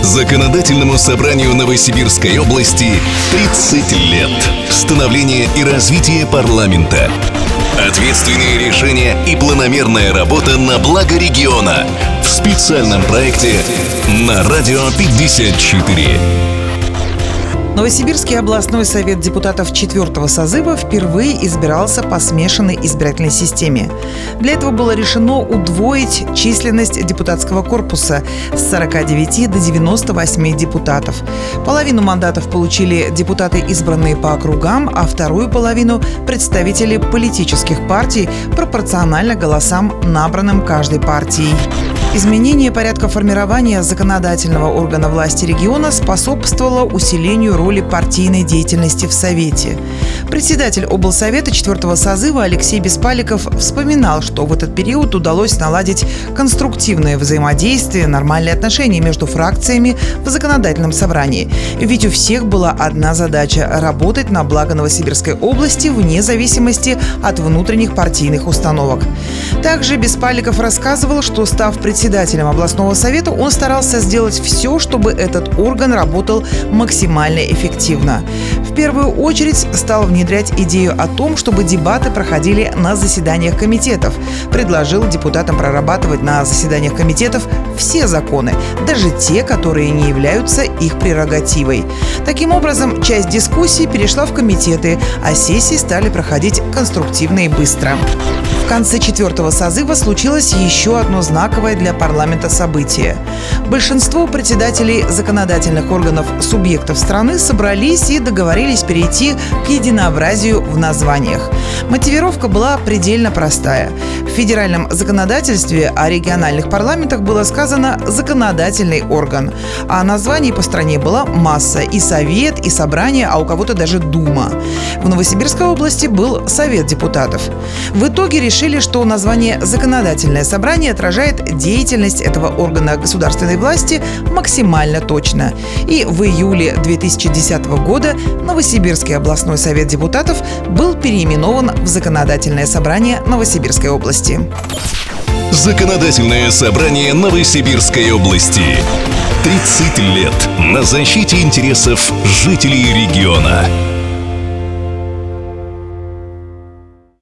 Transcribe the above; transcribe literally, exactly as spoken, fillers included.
Законодательному собранию Новосибирской области тридцать лет. Становление и развитие парламента. Ответственные решения и планомерная работа на благо региона. В специальном проекте на Радио пятьдесят четыре. Новосибирский областной совет депутатов четвертого созыва впервые избирался по смешанной избирательной системе. Для этого было решено удвоить численность депутатского корпуса с сорока девяти до девяноста восьми депутатов. Половину мандатов получили депутаты, избранные по округам, а вторую половину – представители политических партий пропорционально голосам, набранным каждой партией. Изменение порядка формирования законодательного органа власти региона способствовало усилению роли партийной деятельности в Совете. Председатель облсовета четвертого созыва Алексей Беспаликов вспоминал, что в этот период удалось наладить конструктивное взаимодействие, нормальные отношения между фракциями в законодательном собрании. Ведь у всех была одна задача – работать на благо Новосибирской области вне зависимости от внутренних партийных установок. Также Беспаликов рассказывал, что, став председателем Председателем областного совета, он старался сделать все, чтобы этот орган работал максимально эффективно. В первую очередь стал внедрять идею о том, чтобы дебаты проходили на заседаниях комитетов. Предложил депутатам прорабатывать на заседаниях комитетов все законы, даже те, которые не являются их прерогативой. Таким образом, часть дискуссий перешла в комитеты, а сессии стали проходить конструктивно и быстро. В конце четвертого созыва случилось еще одно знаковое для парламента событие. Большинство председателей законодательных органов субъектов страны собрались и договорились перейти к единообразию в названиях. Мотивировка была предельно простая. В федеральном законодательстве о региональных парламентах было сказано «законодательный орган», а названий по стране была масса – и совет, и собрание, а у кого-то даже дума. В Новосибирской области был совет депутатов. В итоге решили, что название «законодательное собрание» отражает деятельность этого органа государственной власти максимально точно. И в июле две тысячи десятого года Новосибирский областной совет депутатов был переименован в Законодательное собрание Новосибирской области. Законодательное собрание Новосибирской области. тридцать лет на защите интересов жителей региона.